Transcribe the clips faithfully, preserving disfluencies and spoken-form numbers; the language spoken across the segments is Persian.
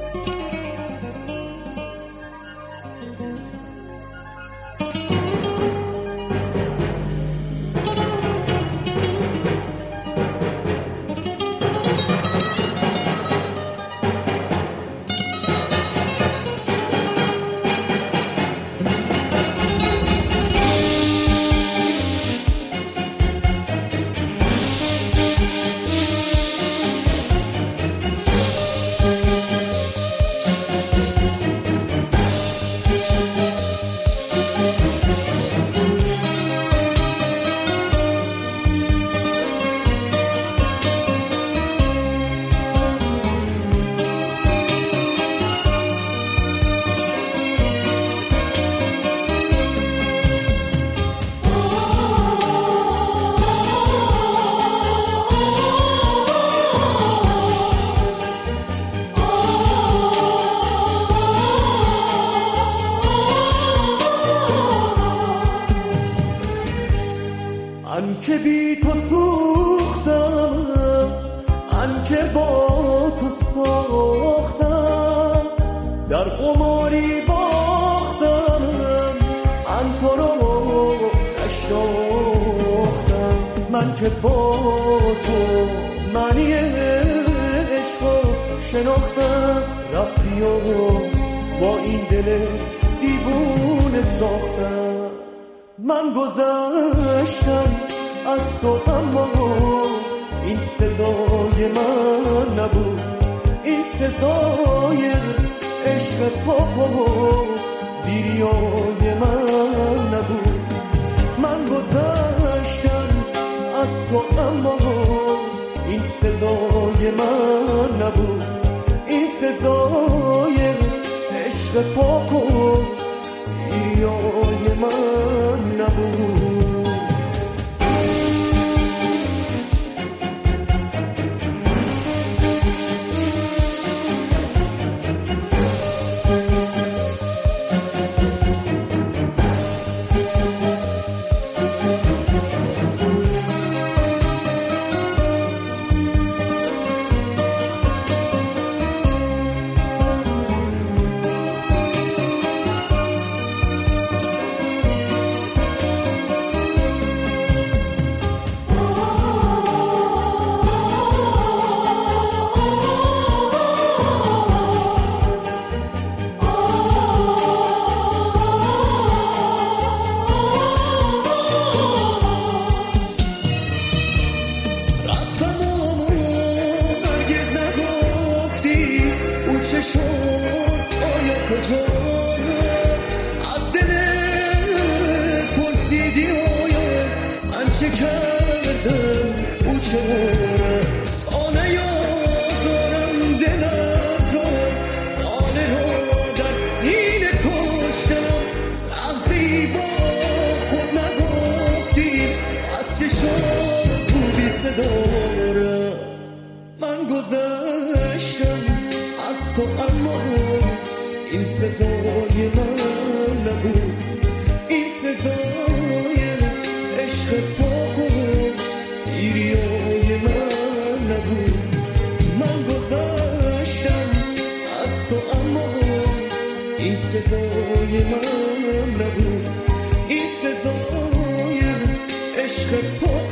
من که بی تو سوختم، من که با تو ساختم، در قماری باختم، من تو رو نشناختم. من که با تو معنی عشق رو شناختم، رفتی و با این دل دیوونه ساختم. من گذشتم از تو اما این سزای من نبود، این سزای عشق پاک و بیریای من نبود. من گذشتم از تو اما این سزای من نبود، این سزای عشق پاک و بیریای من نبود. چه شد آیا کجا رفت؟ از دل پرسیدی آیا من چه کردم او چرا رفت؟ تا نیازارم دلت را، ناله را در سینه کشتم، لحظه‌ای با خود نگفتی از چه شد او بی صدا رفت. من گذشتم از تو اما این سزای من نبود، این سزای عشق پاک و بیریای من نبود. من گذشتم از تو اما این سزای من نبود، این سزای عشق پاک و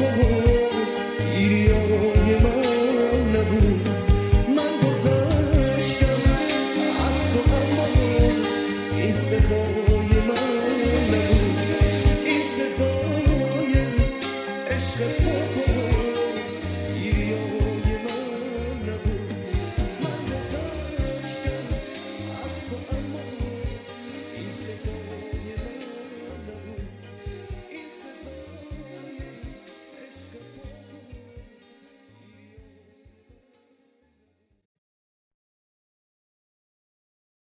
بیریای من نبود. این سزای من نبود، این سزای عشق